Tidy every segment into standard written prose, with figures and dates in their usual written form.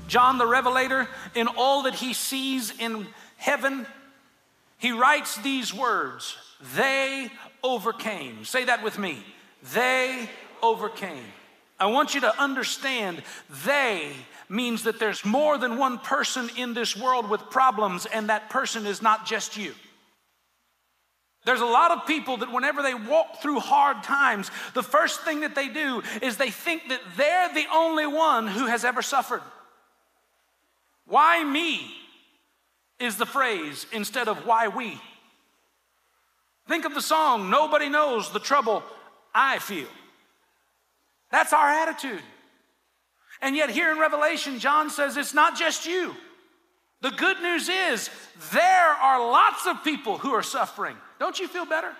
John the Revelator, in all that he sees in heaven, he writes these words, they overcame. Say that with me. They overcame. I want you to understand, they means that there's more than one person in this world with problems, and that person is not just you. There's a lot of people that whenever they walk through hard times, the first thing that they do is they think that they're the only one who has ever suffered. Why me is the phrase instead of why we. Think of the song, nobody knows the trouble I feel. That's our attitude. And yet here in Revelation, John says it's not just you. The good news is there are lots of people who are suffering. Don't you feel better?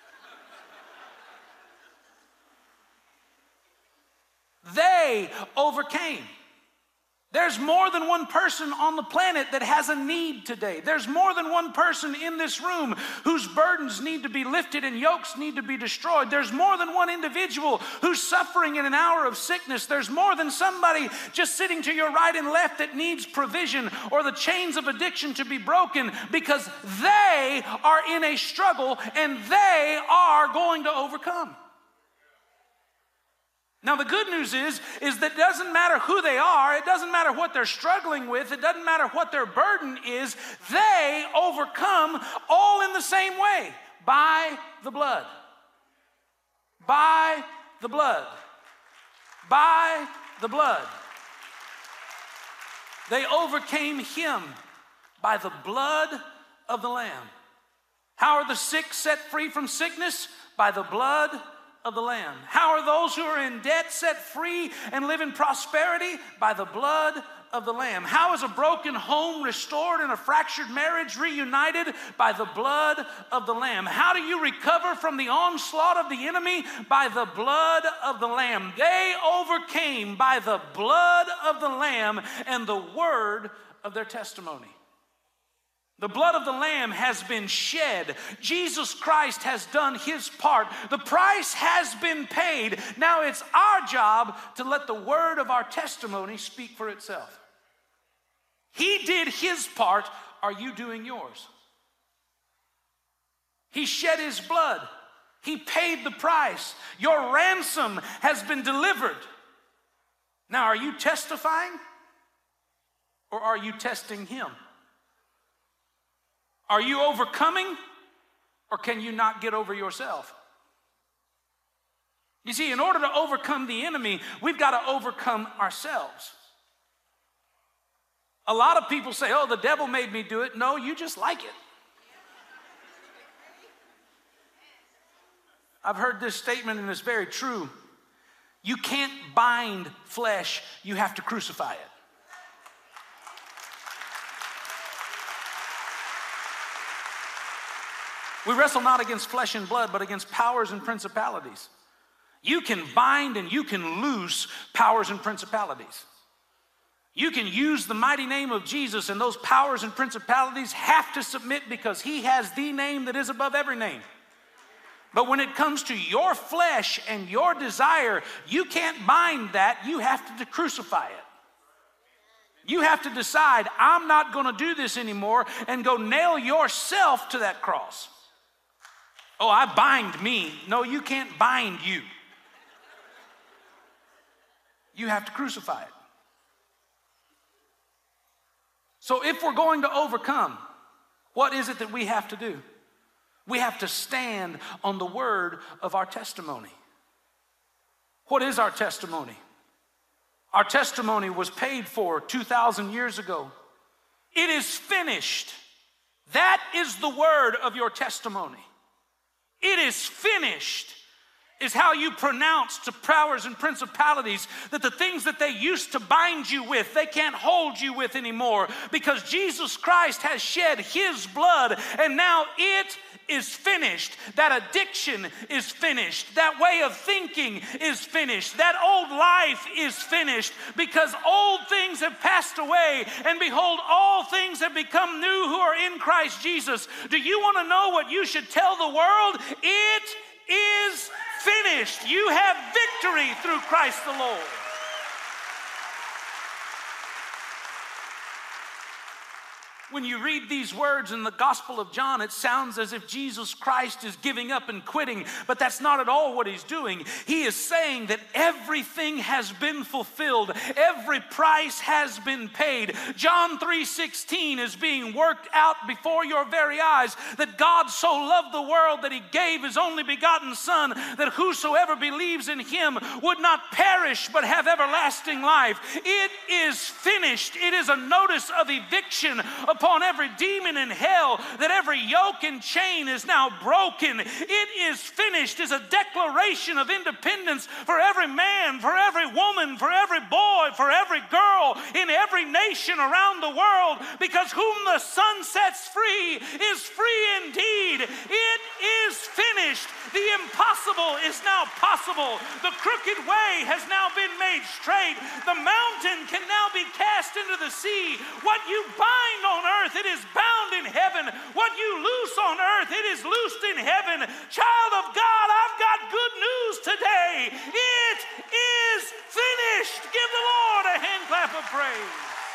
They overcame. There's more than one person on the planet that has a need today. There's more than one person in this room whose burdens need to be lifted and yokes need to be destroyed. There's more than one individual who's suffering in an hour of sickness. There's more than somebody just sitting to your right and left that needs provision or the chains of addiction to be broken, because they are in a struggle and they are going to overcome. Now, the good news is that it doesn't matter who they are, it doesn't matter what they're struggling with, it doesn't matter what their burden is, they overcome all in the same way, by the blood. By the blood. By the blood. They overcame him by the blood of the Lamb. How are the sick set free from sickness? By the blood of the Lamb. How are those who are in debt set free and live in prosperity? By the blood of the Lamb. How is a broken home restored and a fractured marriage reunited? By the blood of the Lamb. How do you recover from the onslaught of the enemy? By the blood of the Lamb. They overcame by the blood of the Lamb and the word of their testimony. The blood of the Lamb has been shed. Jesus Christ has done his part. The price has been paid. Now it's our job to let the word of our testimony speak for itself. He did his part. Are you doing yours? He shed his blood. He paid the price. Your ransom has been delivered. Now, are you testifying or are you testing him? Are you overcoming, or can you not get over yourself? You see, in order to overcome the enemy, we've got to overcome ourselves. A lot of people say, oh, the devil made me do it. No, you just like it. I've heard this statement, and it's very true. You can't bind flesh, you have to crucify it. We wrestle not against flesh and blood, but against powers and principalities. You can bind and you can loose powers and principalities. You can use the mighty name of Jesus, and those powers and principalities have to submit because he has the name that is above every name. But when it comes to your flesh and your desire, you can't bind that. You have to crucify it. You have to decide, I'm not going to do this anymore, and go nail yourself to that cross. Oh, I bind me. No, you can't bind you. You have to crucify it. So if we're going to overcome, what is it that we have to do? We have to stand on the word of our testimony. What is our testimony? Our testimony was paid for 2,000 years ago. It is finished. That is the word of your testimony. It is finished is how you pronounce to powers and principalities that the things that they used to bind you with, they can't hold you with anymore, because Jesus Christ has shed his blood, and now it is finished. That addiction is finished. That way of thinking is finished. That old life is finished, because old things have passed away, and behold, all things have become new who are in Christ Jesus. Do you want to know what you should tell the world? It is finished. You have victory through Christ the Lord. When you read these words in the Gospel of John, it sounds as if Jesus Christ is giving up and quitting, but that's not at all what he's doing. He is saying that everything has been fulfilled. Every price has been paid. John 3:16 is being worked out before your very eyes, that God so loved the world that he gave his only begotten Son, that whosoever believes in him would not perish but have everlasting life. It is finished. It is a notice of eviction upon every demon in hell, that every yoke and chain is now broken. It is finished is a declaration of independence for every man, for every woman, for every boy, for every girl in every nation around the world, because whom the Son sets free is free indeed. It is finished. The impossible is now possible. The crooked way has now been made straight. The mountain can now be cast into the sea. What you bind on earth, it is bound in heaven. What you loose on earth, it is loosed in heaven. Child of God, I've got good news today. It is finished. Give the Lord a hand clap of praise.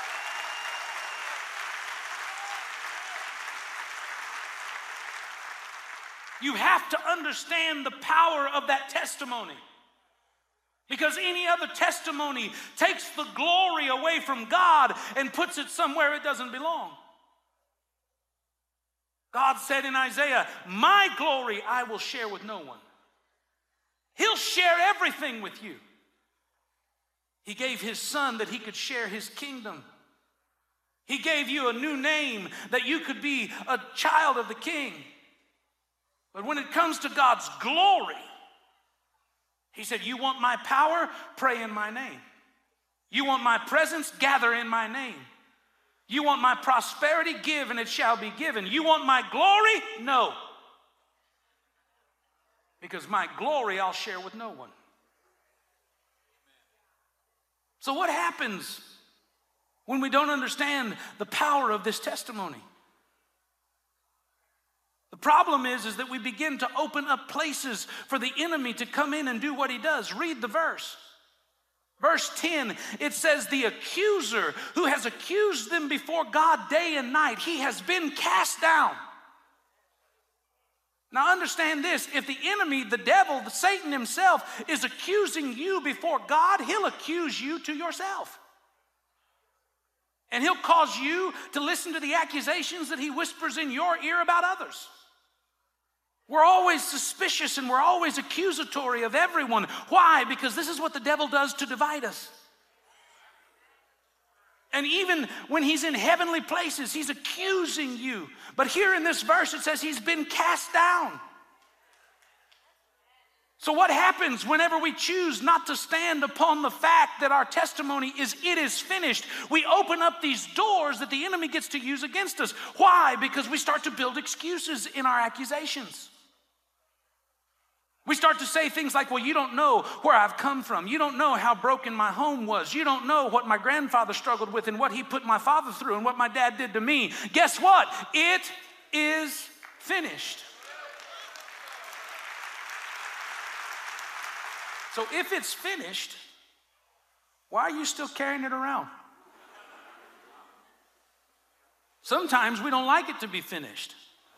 You have to understand the power of that testimony. Because any other testimony takes the glory away from God and puts it somewhere it doesn't belong. God said in Isaiah, my glory I will share with no one. He'll share everything with you. He gave his Son that he could share his kingdom. He gave you a new name that you could be a child of the King. But when it comes to God's glory, he said, you want my power? Pray in my name. You want my presence? Gather in my name. You want my prosperity? Give and it shall be given. You want my glory? No. Because my glory I'll share with no one. So what happens when we don't understand the power of this testimony? The problem is that we begin to open up places for the enemy to come in and do what he does. Read the verse. Verse 10, it says, the accuser who has accused them before God day and night, he has been cast down. Now understand this, if the enemy, the devil, Satan himself is accusing you before God, he'll accuse you to yourself. And he'll cause you to listen to the accusations that he whispers in your ear about others. We're always suspicious and we're always accusatory of everyone. Why? Because this is what the devil does to divide us. And even when he's in heavenly places, he's accusing you. But here in this verse, it says he's been cast down. So what happens whenever we choose not to stand upon the fact that our testimony is, it is finished? We open up these doors that the enemy gets to use against us. Why? Because we start to build excuses in our accusations. We start to say things like, well, you don't know where I've come from. You don't know how broken my home was. You don't know what my grandfather struggled with and what he put my father through and what my dad did to me. Guess what? It is finished. So if it's finished, why are you still carrying it around? Sometimes we don't like it to be finished.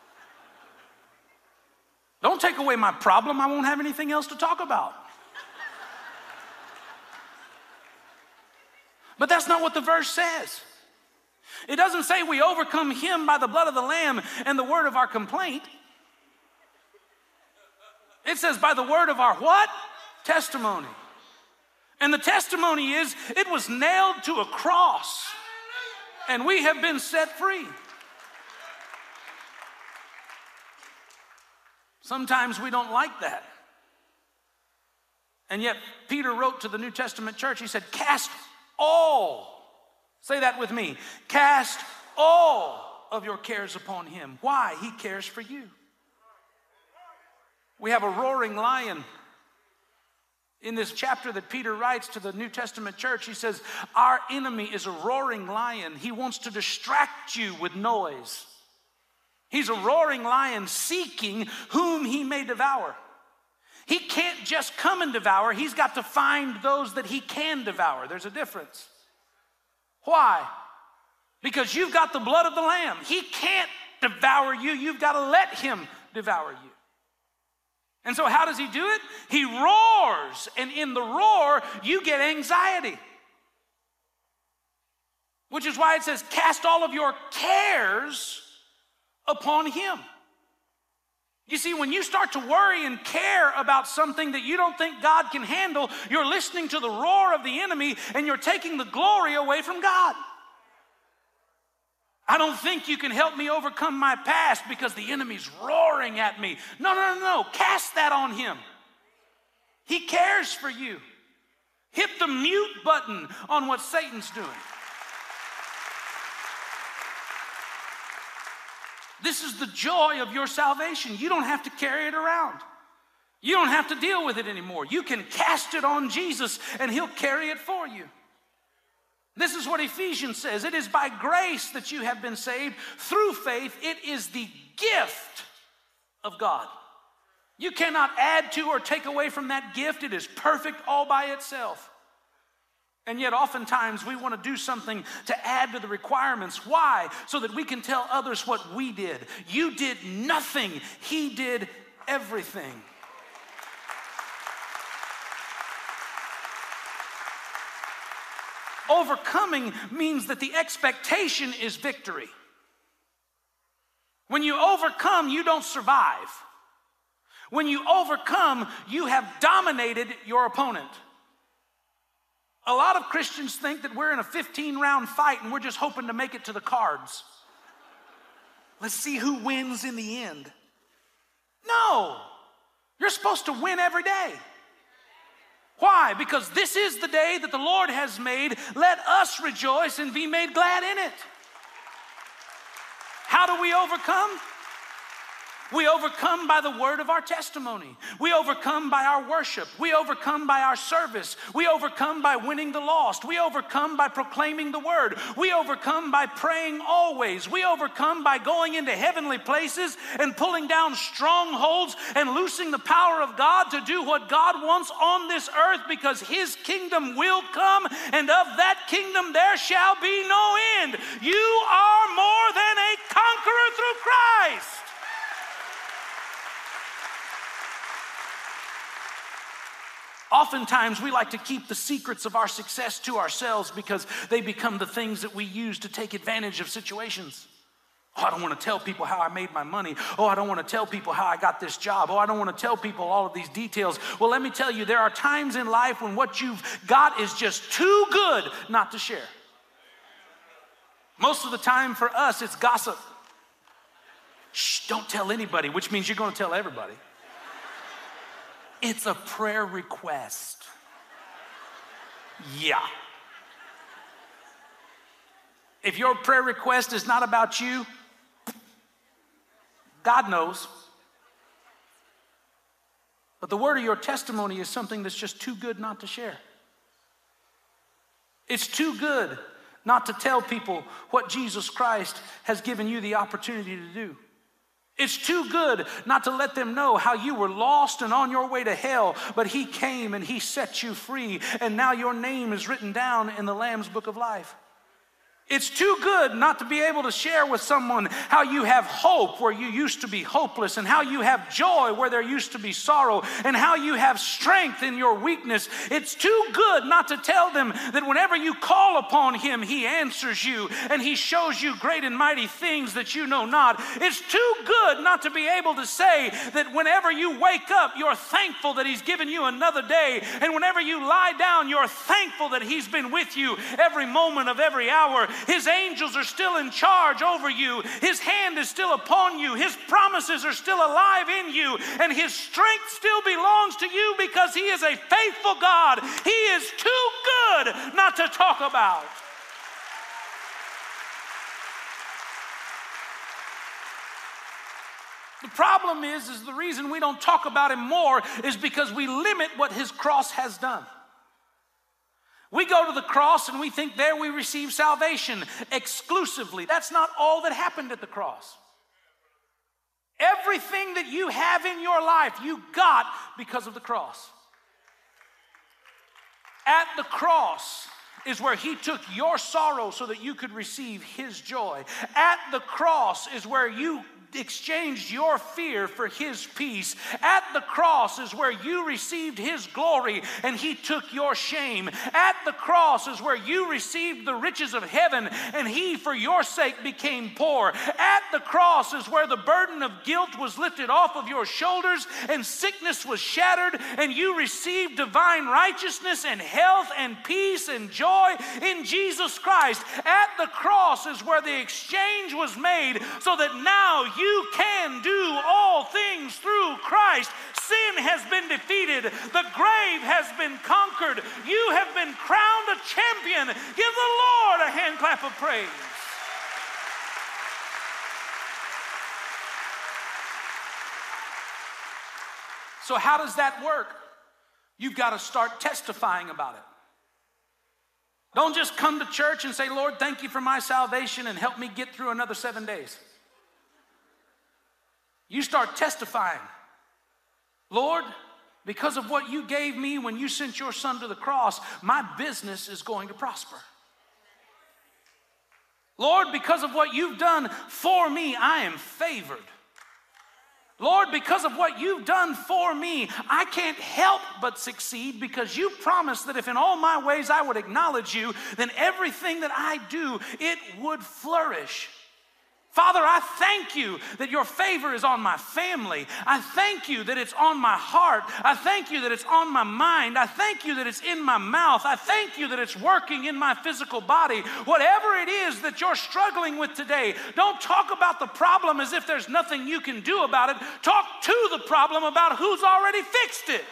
Don't take away my problem. I won't have anything else to talk about. But that's not what the verse says. It doesn't say we overcome him by the blood of the Lamb and the word of our complaint. It says by the word of our what? Testimony. And the testimony is it was nailed to a cross and we have been set free. Sometimes we don't like that. And yet Peter wrote to the New Testament church, he said, cast all, say that with me, cast all of your cares upon him. Why? He cares for you. We have a roaring lion. In this chapter that Peter writes to the New Testament church, he says, our enemy is a roaring lion. He wants to distract you with noise. He's a roaring lion seeking whom he may devour. He can't just come and devour. He's got to find those that he can devour. There's a difference. Why? because you've got the blood of the Lamb. He can't devour you. You've got to let him devour you. And so how does he do it? He roars, and in the roar, you get anxiety. Which is why it says, cast all of your cares upon him. You see, when you start to worry and care about something that you don't think God can handle, you're listening to the roar of the enemy and you're taking the glory away from God. I don't think you can help me overcome my past because the enemy's roaring at me. No. Cast that on him. He cares for you. Hit the mute button on what Satan's doing. This is the joy of your salvation. You don't have to carry it around. You don't have to deal with it anymore. You can cast it on Jesus and he'll carry it for you. This is what Ephesians says. It is by grace that you have been saved through faith. It is the gift of God. You cannot add to or take away from that gift. It is perfect all by itself. And yet oftentimes we want to do something to add to the requirements. Why? So that we can tell others what we did. You did nothing. He did everything. Overcoming means that the expectation is victory. When you overcome, you don't survive. When you overcome, you have dominated your opponent. A lot of Christians think that we're in a 15-round fight and we're just hoping to make it to the cards. Let's see who wins in the end. No, you're supposed to win every day. Why? Because this is the day that the Lord has made. Let us rejoice and be made glad in it. How do we overcome? We overcome by the word of our testimony. We overcome by our worship. We overcome by our service. We overcome by winning the lost. We overcome by proclaiming the word. We overcome by praying always. We overcome by going into heavenly places and pulling down strongholds and loosing the power of God to do what God wants on this earth, because his kingdom will come, and of that kingdom there shall be no end. You are more than a conqueror through Christ. Oftentimes, we like to keep the secrets of our success to ourselves because they become the things that we use to take advantage of situations. Oh, I don't want to tell people how I made my money. Oh, I don't want to tell people how I got this job. Oh, I don't want to tell people all of these details. Well, let me tell you, there are times in life when what you've got is just too good not to share. Most of the time for us, it's gossip. Shh, don't tell anybody, which means you're going to tell everybody. It's a prayer request. Yeah. If your prayer request is not about you, God knows. But the word of your testimony is something that's just too good not to share. It's too good not to tell people what Jesus Christ has given you the opportunity to do. It's too good not to let them know how you were lost and on your way to hell, but he came and he set you free, and now your name is written down in the Lamb's Book of Life. It's too good not to be able to share with someone how you have hope where you used to be hopeless, and how you have joy where there used to be sorrow, and how you have strength in your weakness. It's too good not to tell them that whenever you call upon him, he answers you and he shows you great and mighty things that you know not. It's too good not to be able to say that whenever you wake up, you're thankful that he's given you another day, and whenever you lie down, you're thankful that he's been with you every moment of every hour. His angels are still in charge over you. His hand is still upon you. His promises are still alive in you. And his strength still belongs to you because he is a faithful God. He is too good not to talk about. The problem is the reason we don't talk about him more is because we limit what his cross has done. We go to the cross and we think there we receive salvation exclusively. That's not all that happened at the cross. Everything that you have in your life, you got because of the cross. At the cross, is where he took your sorrow so that you could receive his joy. At the cross is where you exchanged your fear for his peace. At the cross is where you received his glory and he took your shame. At the cross is where you received the riches of heaven and he for your sake became poor. At the cross is where the burden of guilt was lifted off of your shoulders and sickness was shattered and you received divine righteousness and health and peace and joy in Jesus Christ. At the cross is where the exchange was made so that now you can do all things through Christ. Sin has been defeated. The grave has been conquered. You have been crowned a champion. Give the Lord a hand clap of praise. So how does that work? You've got to start testifying about it. Don't just come to church and say, Lord, thank you for my salvation and help me get through another 7 days. You start testifying. Lord, because of what you gave me when you sent your son to the cross, my business is going to prosper. Lord, because of what you've done for me, I am favored. Lord, because of what you've done for me, I can't help but succeed because you promised that if in all my ways I would acknowledge you, then everything that I do, it would flourish. Father, I thank you that your favor is on my family. I thank you that it's on my heart. I thank you that it's on my mind. I thank you that it's in my mouth. I thank you that it's working in my physical body. Whatever it is that you're struggling with today, don't talk about the problem as if there's nothing you can do about it. Talk to the problem about who's already fixed it.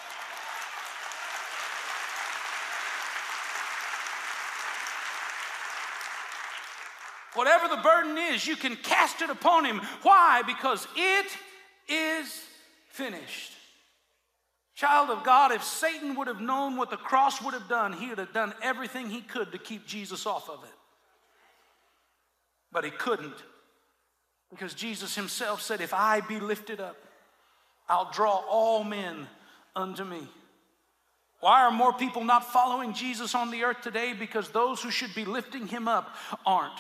Whatever the burden is, you can cast it upon him. Why? Because it is finished. Child of God, if Satan would have known what the cross would have done, he would have done everything he could to keep Jesus off of it. But he couldn't. Because Jesus himself said, if I be lifted up, I'll draw all men unto me. Why are more people not following Jesus on the earth today? Because those who should be lifting him up aren't.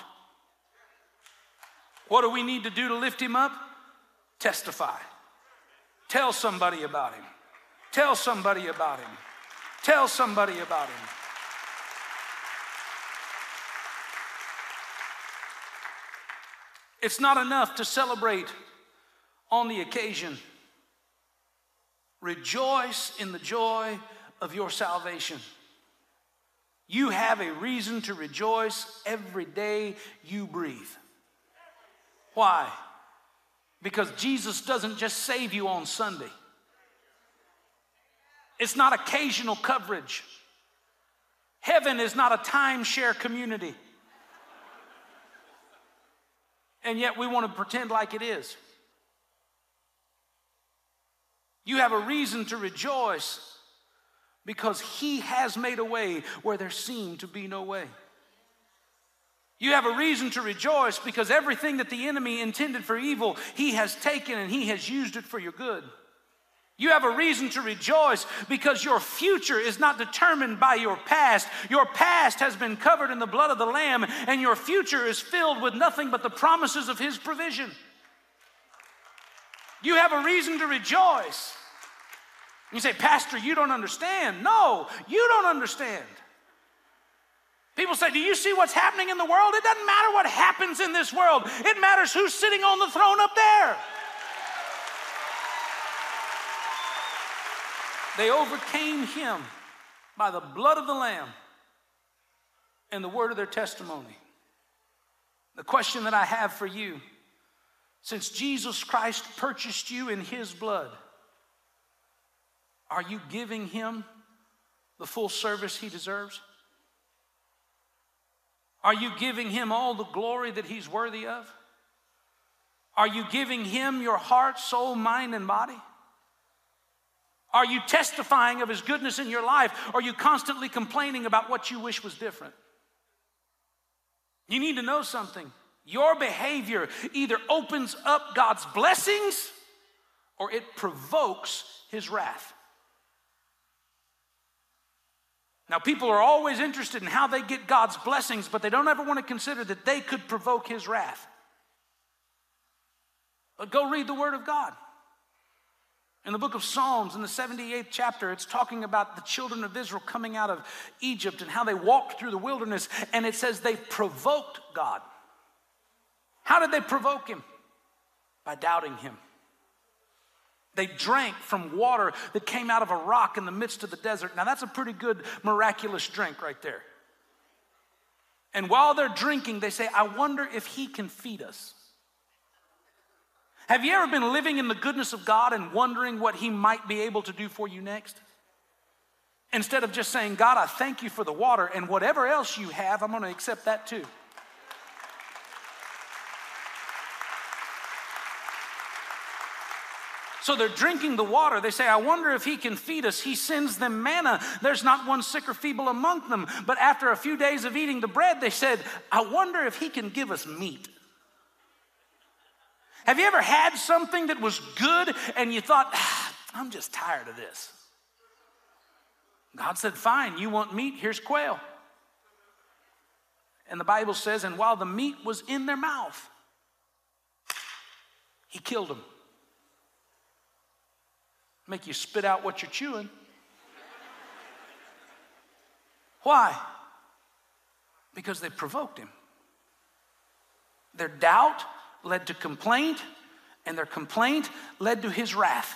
What do we need to do to lift him up? Testify. Tell somebody about him. Tell somebody about him. Tell somebody about him. It's not enough to celebrate on the occasion. Rejoice in the joy of your salvation. You have a reason to rejoice every day you breathe. Why? Because Jesus doesn't just save you on Sunday. It's not occasional coverage. Heaven is not a timeshare community. And yet we want to pretend like it is. You have a reason to rejoice because he has made a way where there seemed to be no way. You have a reason to rejoice because everything that the enemy intended for evil, he has taken and he has used it for your good. You have a reason to rejoice because your future is not determined by your past. Your past has been covered in the blood of the Lamb, and your future is filled with nothing but the promises of his provision. You have a reason to rejoice. You say, Pastor, you don't understand. No, you don't understand. People say, do you see what's happening in the world? It doesn't matter what happens in this world. It matters who's sitting on the throne up there. They overcame him by the blood of the Lamb and the word of their testimony. The question that I have for you, since Jesus Christ purchased you in his blood, are you giving him the full service he deserves? Are you giving him all the glory that he's worthy of? Are you giving him your heart, soul, mind, and body? Are you testifying of his goodness in your life? Or are you constantly complaining about what you wish was different? You need to know something. Your behavior either opens up God's blessings or it provokes his wrath. Now, people are always interested in how they get God's blessings, but they don't ever want to consider that they could provoke his wrath. But go read the Word of God. In the book of Psalms, in the 78th chapter, it's talking about the children of Israel coming out of Egypt and how they walked through the wilderness, and it says they provoked God. How did they provoke him? By doubting him. They drank from water that came out of a rock in the midst of the desert. Now that's a pretty good miraculous drink right there. And while they're drinking, they say, I wonder if he can feed us. Have you ever been living in the goodness of God and wondering what he might be able to do for you next? Instead of just saying, God, I thank you for the water, and whatever else you have, I'm going to accept that too. So they're drinking the water. They say, I wonder if he can feed us. He sends them manna. There's not one sick or feeble among them. But after a few days of eating the bread, they said, I wonder if he can give us meat. Have you ever had something that was good and you thought, I'm just tired of this? God said, fine, you want meat? Here's quail. And the Bible says, and while the meat was in their mouth, he killed them. Make you spit out what you're chewing. Why? Because they provoked him. Their doubt led to complaint, and their complaint led to his wrath.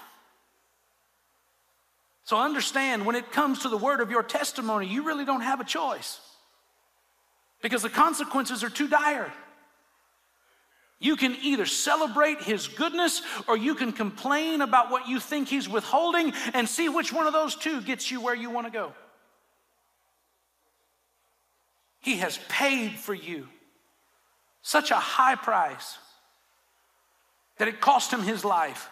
So understand, when it comes to the word of your testimony, you really don't have a choice, because the consequences are too dire. You can either celebrate his goodness, or you can complain about what you think he's withholding and see which one of those two gets you where you want to go. He has paid for you such a high price that it cost him his life.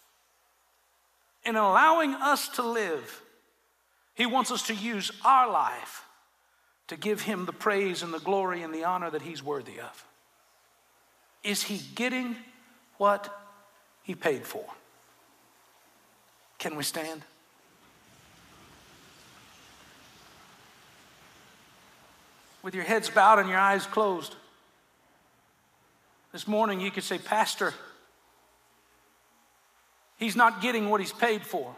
In allowing us to live, he wants us to use our life to give him the praise and the glory and the honor that he's worthy of. Is he getting what he paid for? Can we stand? With your heads bowed and your eyes closed. This morning you could say, Pastor, he's not getting what he's paid for.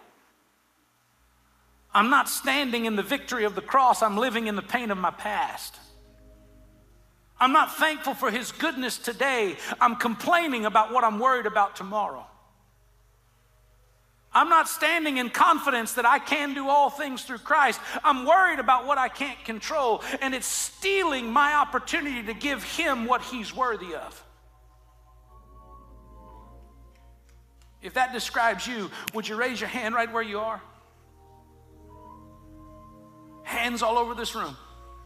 I'm not standing in the victory of the cross. I'm living in the pain of my past. I'm not thankful for his goodness today. I'm complaining about what I'm worried about tomorrow. I'm not standing in confidence that I can do all things through Christ. I'm worried about what I can't control, and it's stealing my opportunity to give him what he's worthy of. If that describes you, would you raise your hand right where you are? Hands all over this room.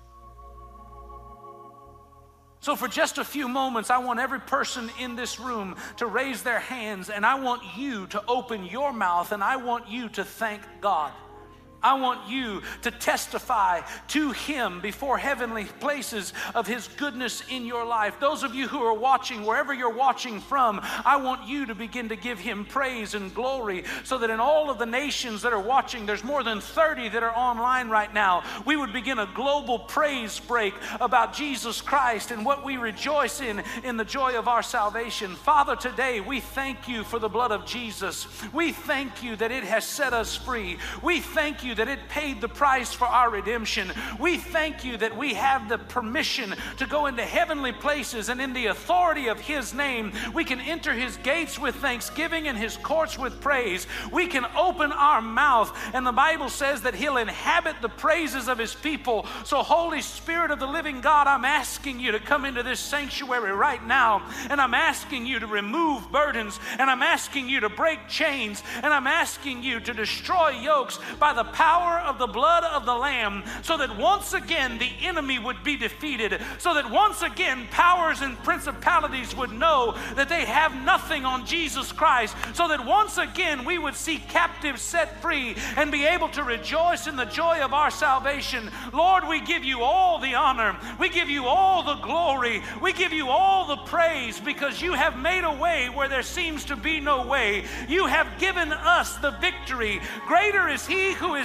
So for just a few moments, I want every person in this room to raise their hands, and I want you to open your mouth, and I want you to thank God. I want you to testify to him before heavenly places of his goodness in your life. Those of you who are watching, wherever you're watching from, I want you to begin to give him praise and glory, so that in all of the nations that are watching, there's more than 30 that are online right now, we would begin a global praise break about Jesus Christ and what we rejoice in the joy of our salvation. Father, today we thank you for the blood of Jesus. We thank you that it has set us free. We thank you that it paid the price for our redemption. We thank you that we have the permission to go into heavenly places, and in the authority of his name, we can enter his gates with thanksgiving and his courts with praise. We can open our mouth, and the Bible says that he'll inhabit the praises of his people. So Holy Spirit of the living God, I'm asking you to come into this sanctuary right now, and I'm asking you to remove burdens, and I'm asking you to break chains, and I'm asking you to destroy yokes by the power of the blood of the Lamb, so that once again the enemy would be defeated, so that once again powers and principalities would know that they have nothing on Jesus Christ, so that once again we would see captives set free and be able to rejoice in the joy of our salvation. Lord, we give you all the honor, we give you all the glory, we give you all the praise, because you have made a way where there seems to be no way. You have given us the victory. Greater is he who is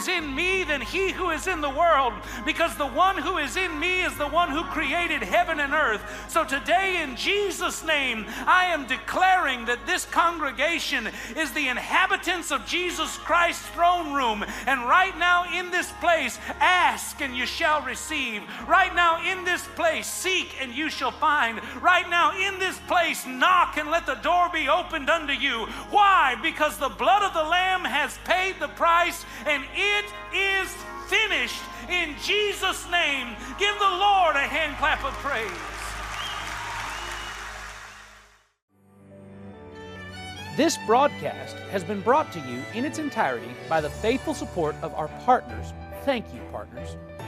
is in me than he who is in the world, because the one who is in me is the one who created heaven and earth. So today, in Jesus' name, I am declaring that this congregation is the inhabitants of Jesus Christ's throne room. And right now in this place, ask and you shall receive. Right now in this place, seek and you shall find. Right now in this place, knock and let the door be opened unto you. Why? Because the blood of the Lamb has paid the price, and it is finished. In Jesus' name, give the Lord a hand clap of praise. This broadcast has been brought to you in its entirety by the faithful support of our partners. Thank you, partners.